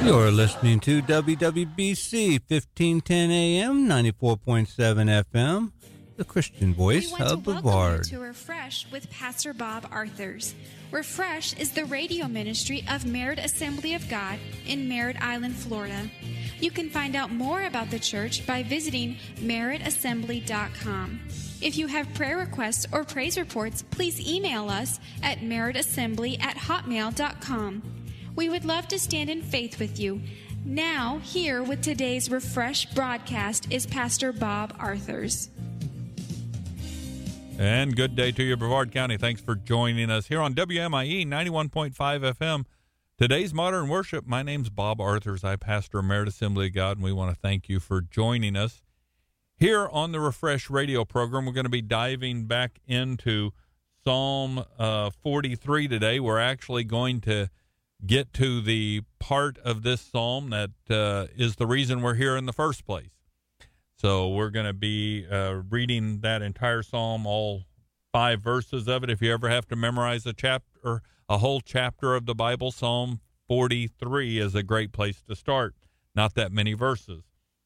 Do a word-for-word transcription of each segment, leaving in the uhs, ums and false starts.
You're listening to W W B C fifteen ten A M, ninety-four point seven F M, the Christian voice of Brevard. We want to welcome you to Refresh with Pastor Bob Arthurs. Refresh is the radio ministry of Merritt Assembly of God in Merritt Island, Florida. You can find out more about the church by visiting merritt assembly dot com. If you have prayer requests or praise reports, please email us at merritt assembly at hotmail dot com. We would love to stand in faith with you. Now, here with today's Refresh broadcast is Pastor Bob Arthurs. And good day to you, Brevard County. Thanks for joining us here on W M I E ninety-one point five F M. Today's Modern Worship. My name's Bob Arthurs. I pastor Merritt Assembly of God, and we want to thank you for joining us. Here on the Refresh radio program, we're going to be diving back into Psalm uh, forty-three today. We're actually going to get to the part of this psalm that uh, is the reason we're here in the first place. So we're going to be uh, reading that entire psalm, all five verses of it. If you ever have to memorize a chapter, a whole chapter of the Bible, Psalm forty-three is a great place to start. Not that many verses.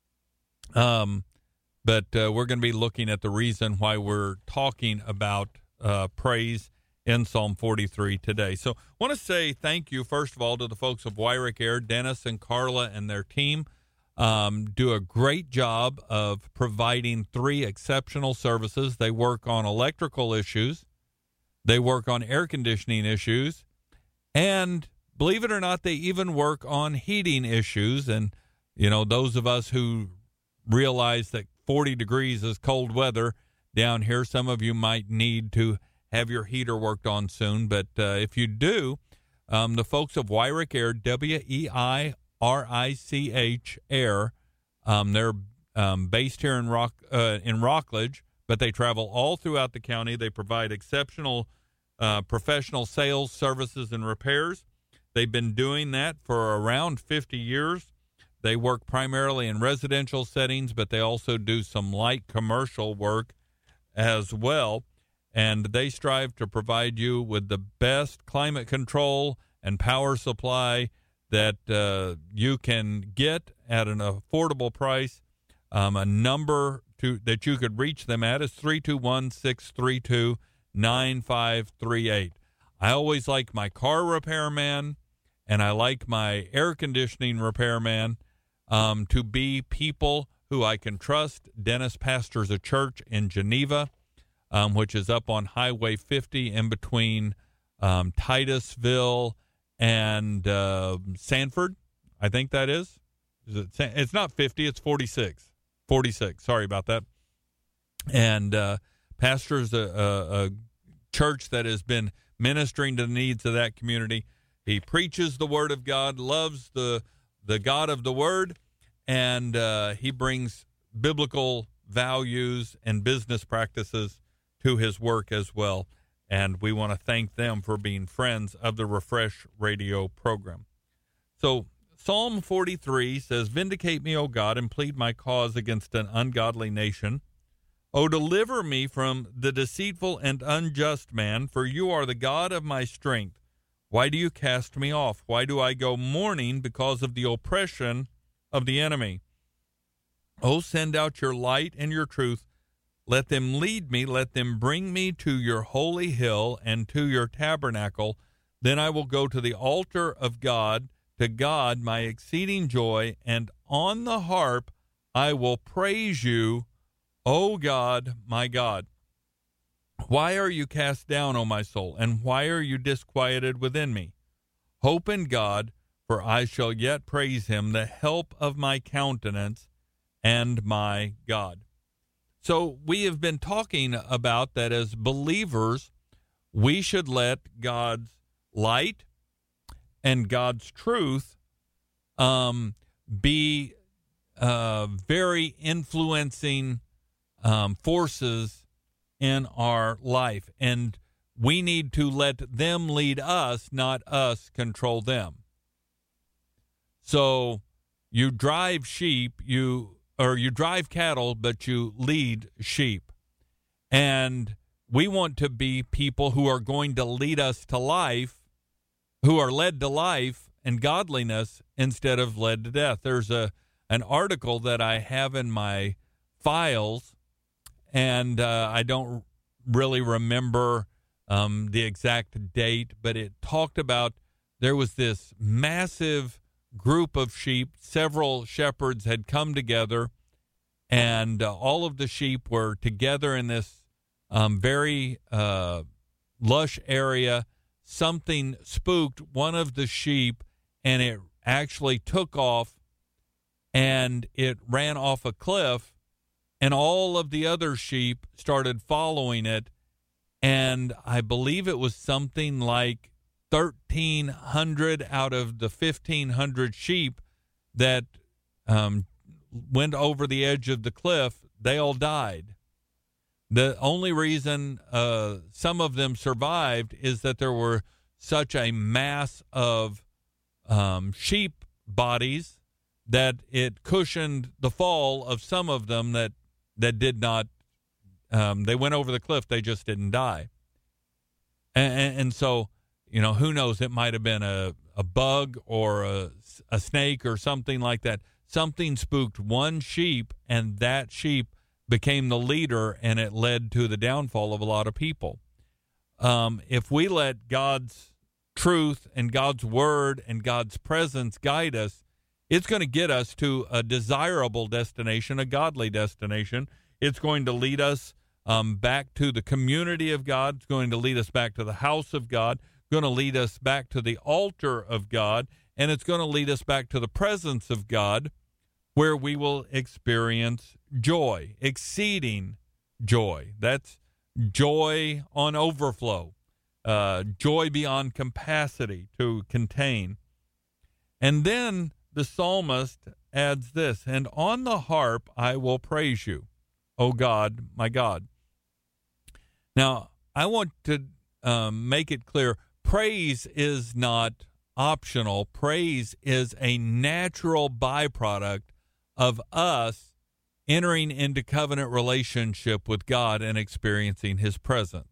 Um, but uh, we're going to be looking at the reason why we're talking about uh, praise in Psalm forty-three today. So I want to say thank you, first of all, to the folks of Wyrick Air, Dennis and Carla and their team. Um, do a great job of providing three exceptional services. They work on electrical issues, they work on air conditioning issues, and believe it or not, they even work on heating issues. And, you know, those of us who realize that forty degrees is cold weather down here, some of you might need to have your heater worked on soon. But uh, if you do, um, the folks of Wyrick Air, W E I R I C H Air, um, they're um, based here in Rock uh, in Rockledge, but they travel all throughout the county. They provide exceptional uh, professional sales, services, and repairs. They've been doing that for around fifty years. They work primarily in residential settings, but they also do some light commercial work as well. And they strive to provide you with the best climate control and power supply that uh, you can get at an affordable price. Um, a number to that you could reach them at is three two one, six three two, nine five three eight. I always like my car repairman and I like my air conditioning repairman um, to be people who I can trust. Dennis pastors a church in Geneva, Um, which is up on Highway fifty in between um, Titusville and uh, Sanford, I think that is. is it, it's not fifty, it's forty-six. forty-six, sorry about that. And uh, pastors a, a, a church that has been ministering to the needs of that community. He preaches the Word of God, loves the, the God of the Word, and uh, he brings biblical values and business practices to his work as well, and we want to thank them for being friends of the Refresh radio program. So Psalm forty-three says, "Vindicate me, O God, and plead my cause against an ungodly nation. O deliver me from the deceitful and unjust man, for you are the God of my strength. Why do you cast me off? Why do I go mourning because of the oppression of the enemy? O send out your light and your truth. Let them lead me, let them bring me to your holy hill and to your tabernacle. Then I will go to the altar of God, to God my exceeding joy, and on the harp I will praise you, O God, my God. Why are you cast down, O my soul, and why are you disquieted within me? Hope in God, for I shall yet praise him, the help of my countenance and my God." So we have been talking about that as believers, we should let God's light and God's truth um, be uh, very influencing um, forces in our life. And we need to let them lead us, not us control them. So you drive sheep, you or you drive cattle, but you lead sheep. And we want to be people who are going to lead us to life, who are led to life, and godliness instead of led to death. There's a an article that I have in my files, and uh, I don't really remember um, the exact date, but it talked about there was this massive group of sheep. Several shepherds had come together, and uh, all of the sheep were together in this um, very uh, lush area. Something spooked one of the sheep, and it actually took off, and it ran off a cliff, and all of the other sheep started following it, and I believe it was something like thirteen hundred out of the fifteen hundred sheep that um, went over the edge of the cliff. They all died. The only reason uh, some of them survived is that there were such a mass of um, sheep bodies that it cushioned the fall of some of them that, that did not, um, they went over the cliff, they just didn't die. And, and, and so, you know, who knows, it might have been a, a bug or a, a snake or something like that. Something spooked one sheep, and that sheep became the leader, and it led to the downfall of a lot of people. Um, if we let God's truth and God's word and God's presence guide us, it's going to get us to a desirable destination, a godly destination. It's going to lead us um, back to the community of God. It's going to lead us back to the house of God, going to lead us back to the altar of God, and it's going to lead us back to the presence of God, where we will experience joy, exceeding joy. That's joy on overflow, uh, joy beyond capacity to contain. And then the psalmist adds this, and on the harp I will praise you, O God, my God. Now, I want to um, make it clear, praise is not optional. Praise is a natural byproduct of us entering into covenant relationship with God and experiencing his presence.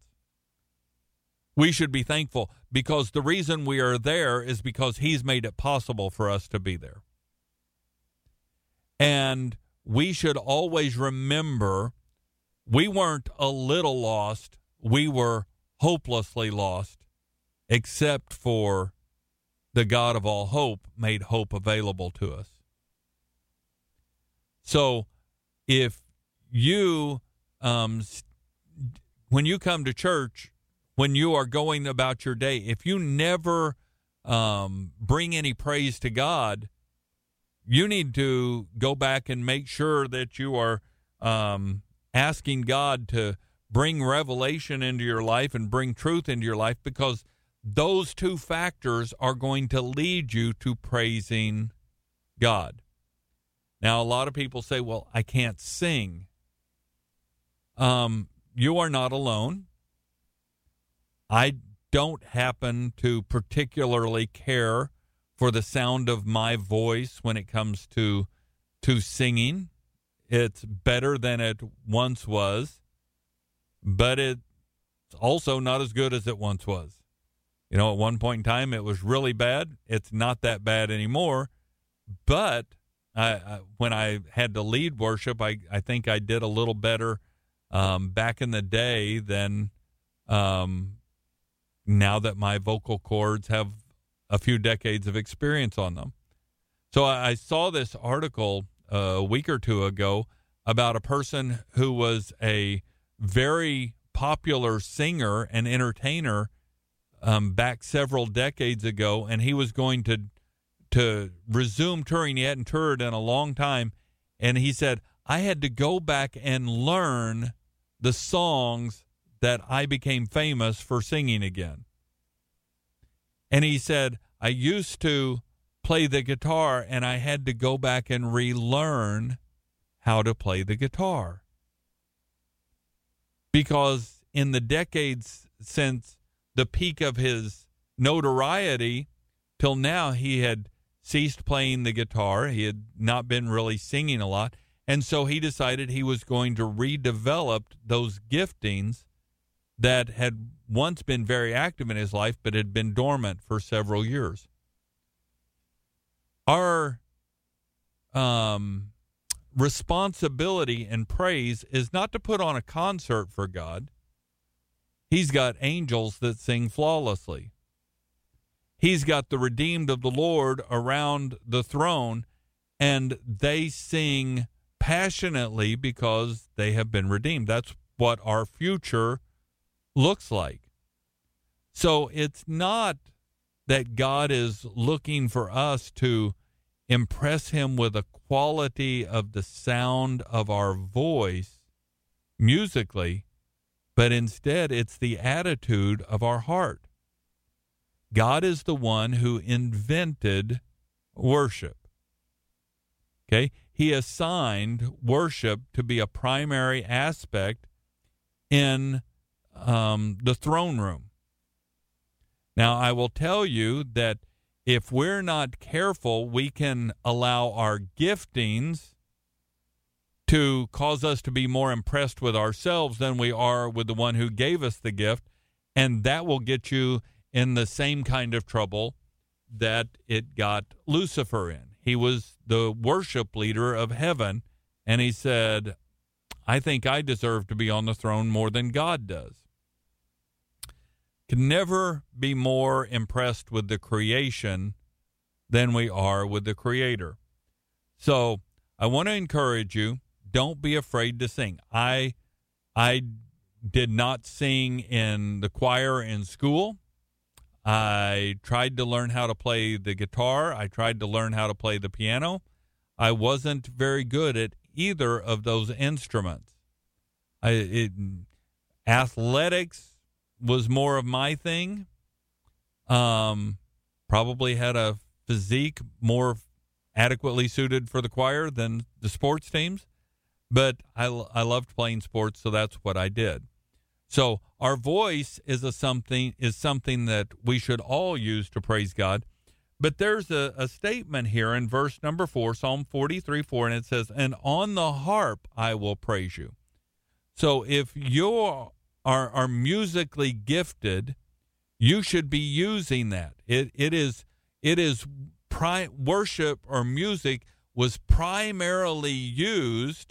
We should be thankful because the reason we are there is because he's made it possible for us to be there. And we should always remember we weren't a little lost, we were hopelessly lost, except for the God of all hope made hope available to us. So if you, um, when you come to church, when you are going about your day, if you never um, bring any praise to God, you need to go back and make sure that you are um, asking God to bring revelation into your life and bring truth into your life, because those two factors are going to lead you to praising God. Now, a lot of people say, well, I can't sing. Um, you are not alone. I don't happen to particularly care for the sound of my voice when it comes to to singing. It's better than it once was, but it's also not as good as it once was. You know, at one point in time, it was really bad. It's not that bad anymore, but I, I, when I had to lead worship, I, I think I did a little better um, back in the day than um, now that my vocal cords have a few decades of experience on them. So I, I saw this article uh, a week or two ago about a person who was a very popular singer and entertainer um, back several decades ago, and he was going to to resume touring. He hadn't toured in a long time, and he said, I had to go back and learn the songs that I became famous for singing again. And he said, I used to play the guitar, and I had to go back and relearn how to play the guitar. Because in the decades since the peak of his notoriety till now, he had ceased playing the guitar. He had not been really singing a lot. And so he decided he was going to redevelop those giftings that had once been very active in his life, but had been dormant for several years. Our um, responsibility in praise is not to put on a concert for God. He's got angels that sing flawlessly. He's got the redeemed of the Lord around the throne, and they sing passionately because they have been redeemed. That's what our future looks like. So it's not that God is looking for us to impress him with the quality of the sound of our voice musically, but instead it's the attitude of our heart. God is the one who invented worship. Okay? He assigned worship to be a primary aspect in um, the throne room. Now, I will tell you that if we're not careful, we can allow our giftings to cause us to be more impressed with ourselves than we are with the one who gave us the gift, and that will get you in the same kind of trouble that it got Lucifer in. He was the worship leader of heaven, and he said, I think I deserve to be on the throne more than God does. Can never be more impressed with the creation than we are with the Creator. So I want to encourage you, don't be afraid to sing. I I did not sing in the choir in school. I tried to learn how to play the guitar. I tried to learn how to play the piano. I wasn't very good at either of those instruments. I, it, athletics was more of my thing. Um, probably had a physique more adequately suited for the choir than the sports teams. But I, I loved playing sports, so that's what I did. So our voice is a something is something that we should all use to praise God. But there's a, a statement here in verse number four, Psalm forty-three, four, and it says, and on the harp I will praise you. So if you are, are musically gifted, you should be using that. It it is it is pri- worship or music was primarily used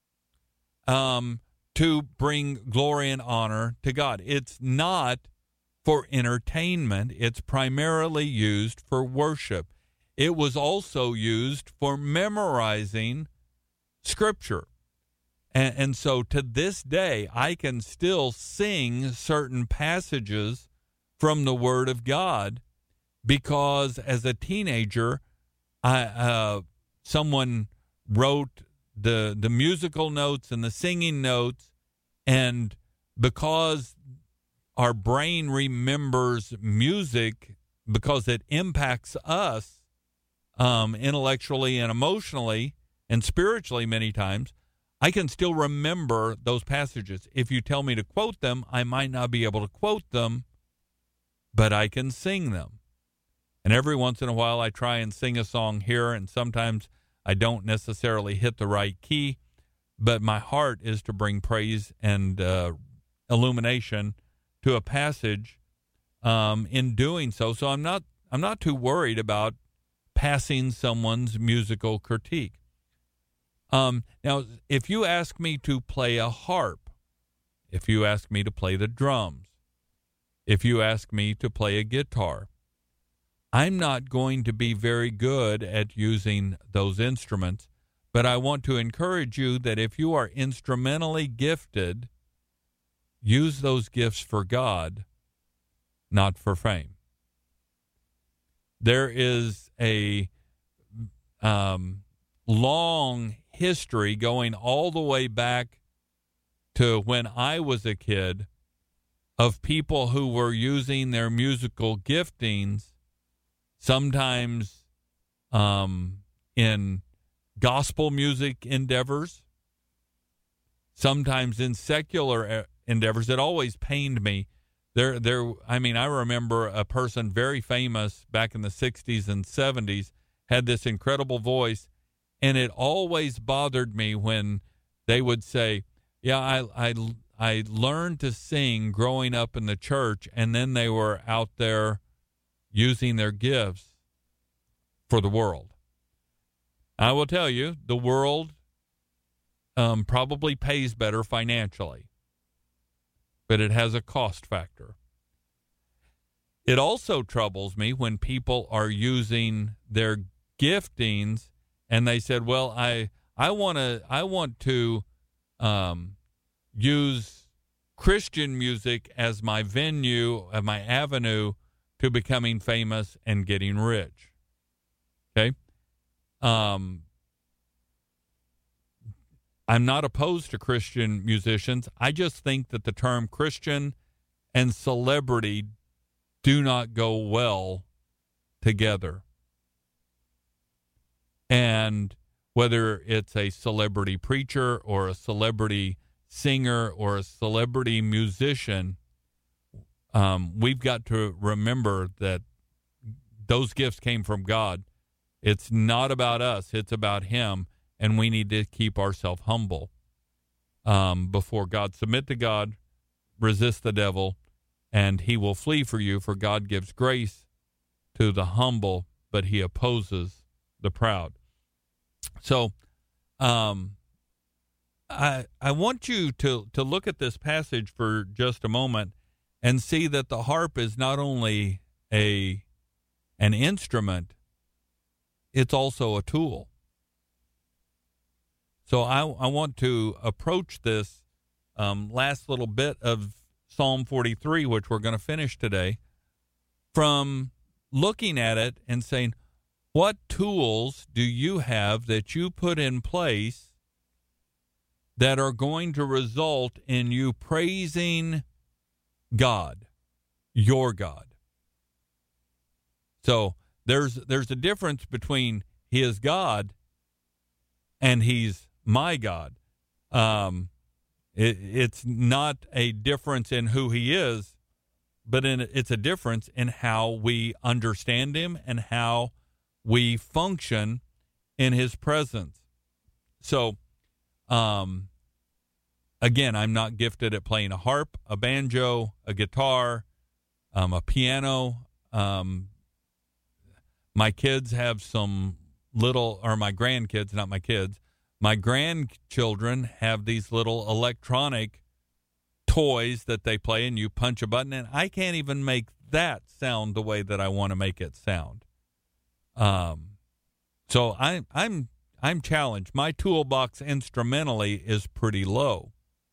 um to bring glory and honor to God. It's not for entertainment. It's primarily used for worship. It was also used for memorizing Scripture. And, and so to this day, I can still sing certain passages from the Word of God because as a teenager, I uh, someone wrote the the musical notes and the singing notes, and because our brain remembers music because it impacts us um, intellectually and emotionally and spiritually many times, I can still remember those passages. If you tell me to quote them, I might not be able to quote them, but I can sing them. And every once in a while I try and sing a song here, and sometimes I don't necessarily hit the right key, but my heart is to bring praise and uh, illumination to a passage um, in doing so. So I'm not I'm not too worried about passing someone's musical critique. Um, now, if you ask me to play a harp, if you ask me to play the drums, if you ask me to play a guitar, I'm not going to be very good at using those instruments, but I want to encourage you that if you are instrumentally gifted, use those gifts for God, not for fame. There is a um, long history going all the way back to when I was a kid of people who were using their musical giftings sometimes um, in gospel music endeavors, sometimes in secular endeavors. It always pained me. There, there. I mean, I remember a person very famous back in the sixties and seventies had this incredible voice, and it always bothered me when they would say, yeah, I, I, I learned to sing growing up in the church, and then they were out there using their gifts for the world. I will tell you, the world um, probably pays better financially, but it has a cost factor. It also troubles me when people are using their giftings and they said, well, I I want to I want to um, use Christian music as my venue, as my avenue to becoming famous and getting rich. Okay? Um, I'm not opposed to Christian musicians. I just think that the term Christian and celebrity do not go well together. And whether it's a celebrity preacher or a celebrity singer or a celebrity musician, um, we've got to remember that those gifts came from God. It's not about us. It's about Him, and we need to keep ourselves humble um, before God. Submit to God, resist the devil, and he will flee for you, for God gives grace to the humble, but He opposes the proud. So um, I I want you to, to look at this passage for just a moment and see that the harp is not only a an instrument, it's also a tool. So I, I want to approach this um, last little bit of Psalm forty-three, which we're going to finish today, from looking at it and saying, what tools do you have that you put in place that are going to result in you praising God, your God? So there's there's a difference between He is God and He's my God. Um, it, it's not a difference in who He is, but in, it's a difference in how we understand Him and how we function in His presence. So, um, again, I'm not gifted at playing a harp, a banjo, a guitar, um, a piano. Um, my kids have some little, or my grandkids, not my kids, my grandchildren have these little electronic toys that they play, and you punch a button, and I can't even make that sound the way that I want to make it sound. Um, so I, I'm I'm challenged. My toolbox instrumentally is pretty low.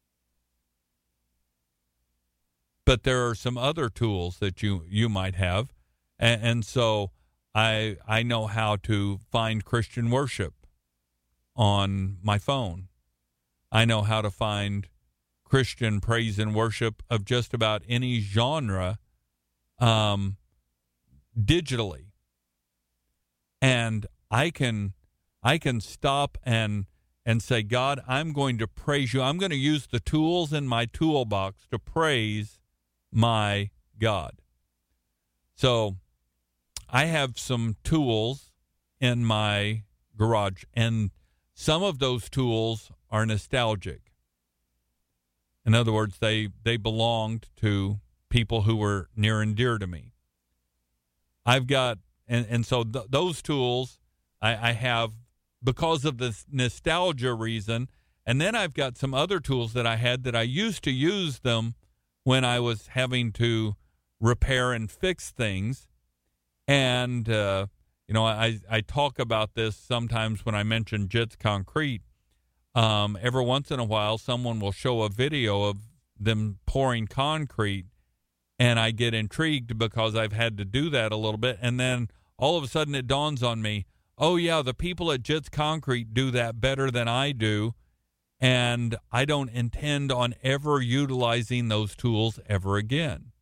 But there are some other tools that you, you might have. And, and so I I know how to find Christian worship on my phone. I know how to find Christian praise and worship of just about any genre um, digitally. And I can I can stop and and say, God, I'm going to praise you. I'm going to use the tools in my toolbox to praise my God. So I have some tools in my garage, and some of those tools are nostalgic. In other words, they, they belonged to people who were near and dear to me. I've got, and, and so th- those tools I, I have because of this nostalgia reason. And then I've got some other tools that I had that I used to use them when I was having to repair and fix things. And, uh, you know, I, I talk about this sometimes when I mention Jits Concrete. Um, every once in a while, someone will show a video of them pouring concrete, and I get intrigued because I've had to do that a little bit. And then all of a sudden it dawns on me, oh, yeah, the people at Jits Concrete do that better than I do, and I don't intend on ever utilizing those tools ever again.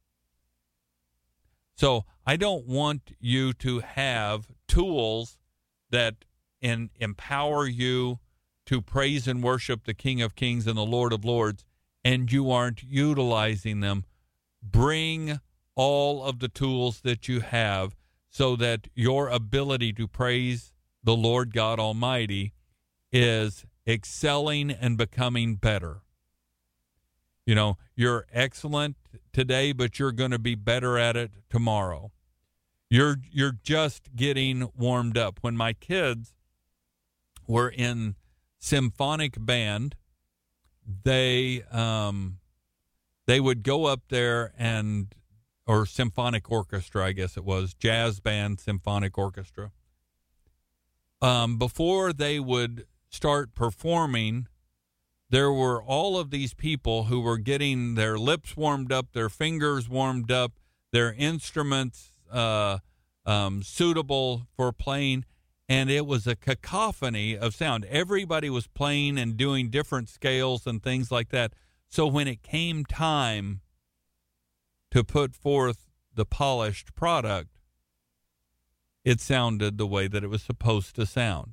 So I don't want you to have tools that in, empower you to praise and worship the King of Kings and the Lord of Lords, and you aren't utilizing them. Bring all of the tools that you have so that your ability to praise the Lord God Almighty is excelling and becoming better. You know, you're excellent today, but you're going to be better at it tomorrow. You're you're just getting warmed up. When my kids were in symphonic band. They um, they would go up there and, or symphonic orchestra, I guess it was, jazz band, symphonic orchestra. Um, before they would start performing, there were all of these people who were getting their lips warmed up, their fingers warmed up, their instruments uh, um, suitable for playing, and it was a cacophony of sound. Everybody was playing and doing different scales and things like that. So when it came time to put forth the polished product, it sounded the way that it was supposed to sound.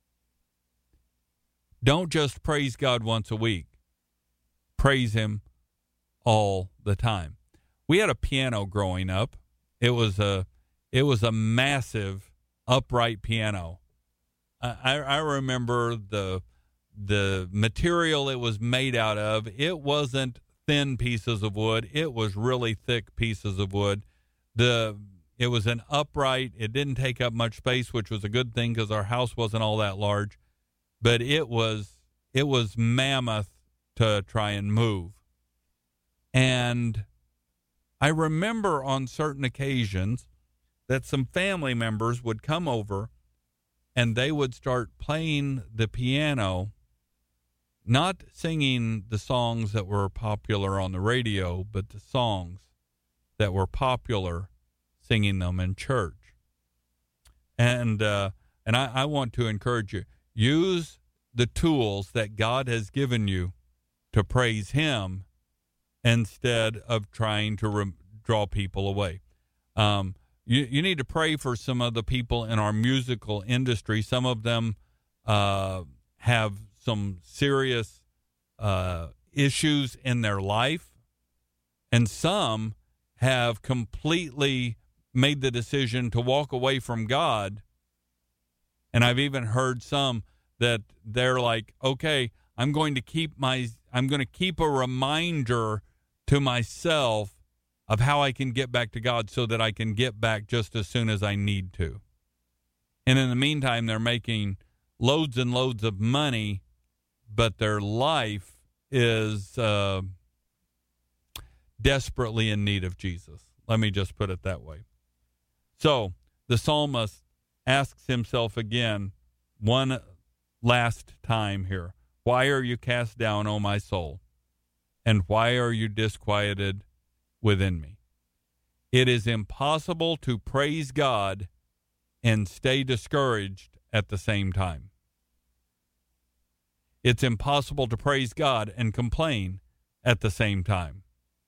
Don't just praise God once a week. Praise Him all the time. We had a piano growing up. It was a, it was a massive upright piano. I, I remember the the material it was made out of. It wasn't thin pieces of wood. It was really thick pieces of wood. The it was an upright. It didn't take up much space, which was a good thing because our house wasn't all that large. But it was it was mammoth to try and move. And I remember on certain occasions that some family members would come over and they would start playing the piano, not singing the songs that were popular on the radio, but the songs that were popular, singing them in church. And uh, and I, I want to encourage you, use the tools that God has given you to praise Him instead of trying to re- draw people away. Um, you, you need to pray for some of the people in our musical industry. Some of them uh, have some serious uh, issues in their life, and some have completely made the decision to walk away from God. And I've even heard some that they're like, okay, I'm going to keep my, I'm going to keep a reminder to myself of how I can get back to God so that I can get back just as soon as I need to. And in the meantime, they're making loads and loads of money, but their life is uh, desperately in need of Jesus. Let me just put it that way. So the psalmist asks himself again, one last time here, why are you cast down, O my soul? And why are you disquieted within me? It is impossible to praise God and stay discouraged at the same time. It's impossible to praise God and complain at the same time.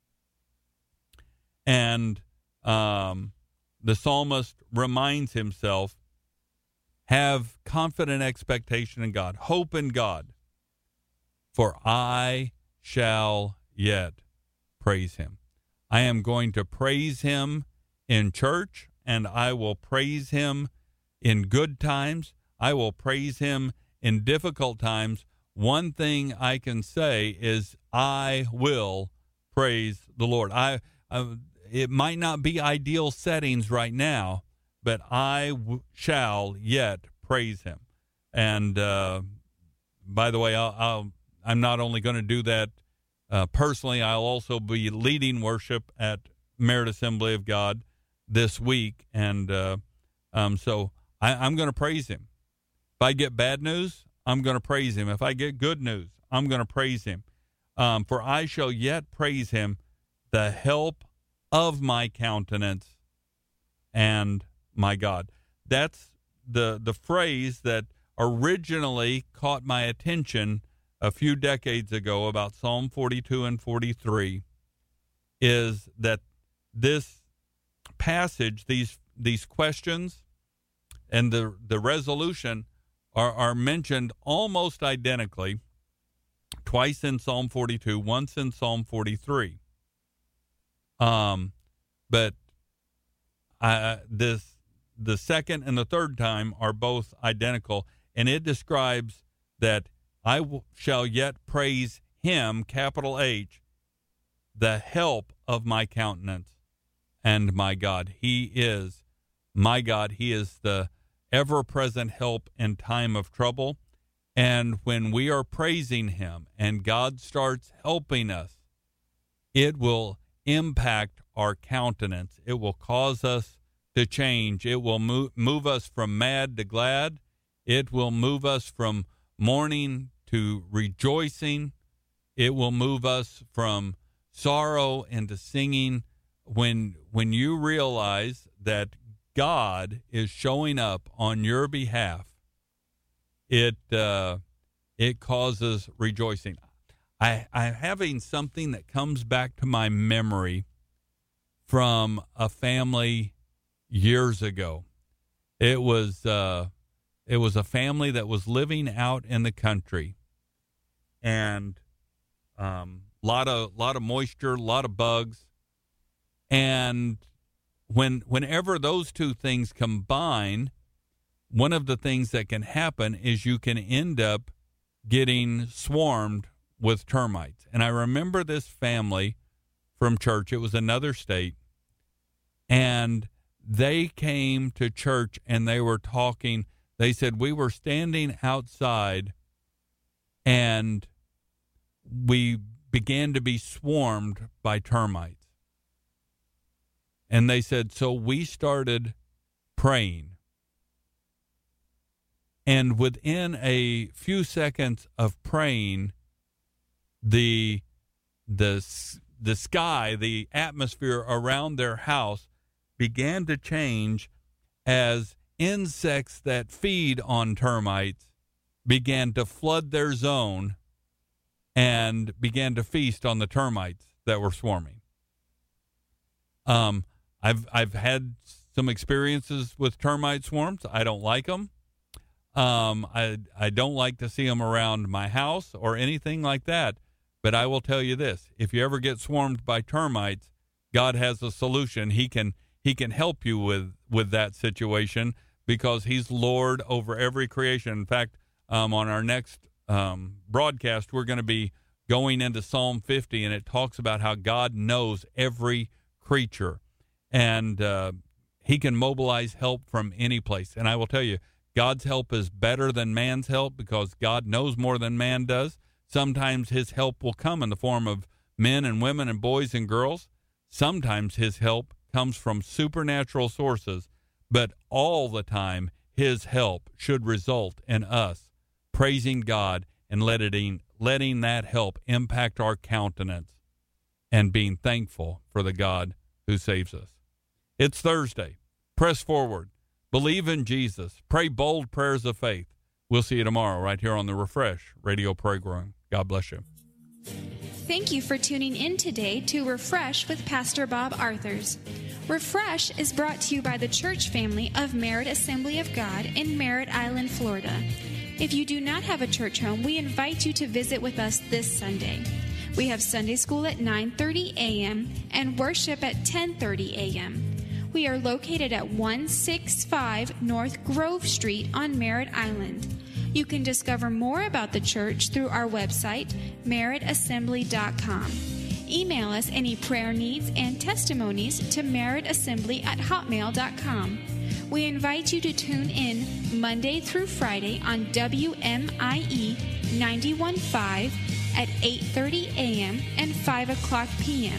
And um, the psalmist reminds himself, have confident expectation in God, hope in God, for I shall yet praise Him. I am going to praise Him in church, and I will praise Him in good times. I will praise Him in difficult times. One thing I can say is I will praise the Lord. I, I it might not be ideal settings right now, but I w- shall yet praise Him. And uh, by the way, I'll, I'll, I'm not only going to do that uh, personally, I'll also be leading worship at Merit Assembly of God this week. And uh, um, so I, I'm going to praise Him. If I get bad news, I'm going to praise Him. If I get good news, I'm going to praise Him. Um, for I shall yet praise Him, the help of my countenance and my God. That's the the phrase that originally caught my attention a few decades ago about Psalm forty-two and forty-three, is that this passage, these these questions and the the resolution are, are mentioned almost identically, twice in Psalm forty-two, once in Psalm forty-three. Um, but I, this the second and the third time are both identical, and it describes that I w- shall yet praise Him, capital H, the help of my countenance and my God. He is my God. He is the ever-present help in time of trouble. And when we are praising him and God starts helping us, it will impact our countenance. It will cause us to change. It will move, move us from mad to glad. It will move us from mourning to rejoicing. It will move us from sorrow into singing. When when you realize that God is showing up on your behalf, it uh, it causes rejoicing. I, I'm having something that comes back to my memory from a family years ago. It was uh, it was a family that was living out in the country, and um, lot of lot of moisture, a lot of bugs, and when whenever those two things combine, one of the things that can happen is you can end up getting swarmed with termites. And I remember this family from church. It was another state. And they came to church and they were talking. They said, we were standing outside and we began to be swarmed by termites. And they said, so we started praying. And within a few seconds of praying, the the the sky, the atmosphere around their house began to change as insects that feed on termites began to flood their zone and began to feast on the termites that were swarming. Um, I've I've had some experiences with termite swarms. I don't like them. Um, I I don't like to see them around my house or anything like that. But I will tell you this: if you ever get swarmed by termites, God has a solution. He can He can help you with with that situation because He's Lord over every creation. In fact, um, on our next um, broadcast, we're going to be going into Psalm fifty, and it talks about how God knows every creature, and uh, He can mobilize help from any place. And I will tell you, God's help is better than man's help because God knows more than man does. Sometimes His help will come in the form of men and women and boys and girls. Sometimes His help comes from supernatural sources, but all the time His help should result in us praising God and letting, letting that help impact our countenance and being thankful for the God who saves us. It's Thursday. Press forward. Believe in Jesus. Pray bold prayers of faith. We'll see you tomorrow right here on the Refresh radio program. God bless you. Thank you for tuning in today to Refresh with Pastor Bob Arthurs. Refresh is brought to you by the church family of Merritt Assembly of God in Merritt Island, Florida. If you do not have a church home, we invite you to visit with us this Sunday. We have Sunday school at nine thirty a.m. and worship at ten thirty a.m. We are located at one sixty-five North Grove Street on Merritt Island. You can discover more about the church through our website, merritt assembly dot com. Email us any prayer needs and testimonies to merrittassembly at hotmail dot com. We invite you to tune in Monday through Friday on W M I E ninety-one point five at eight thirty a.m. and five o'clock p.m.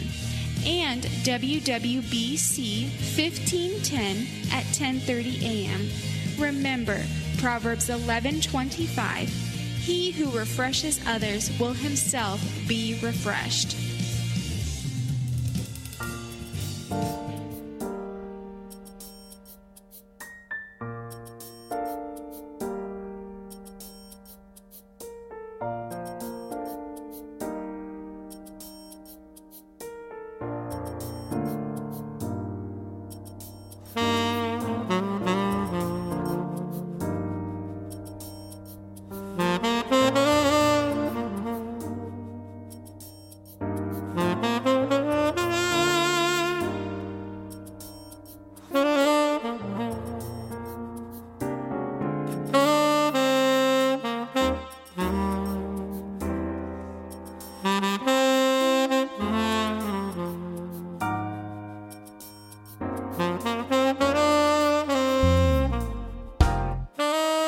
and W W B C fifteen ten at ten thirty a.m. Remember, Proverbs eleven twenty-five, he who refreshes others will himself be refreshed. Oh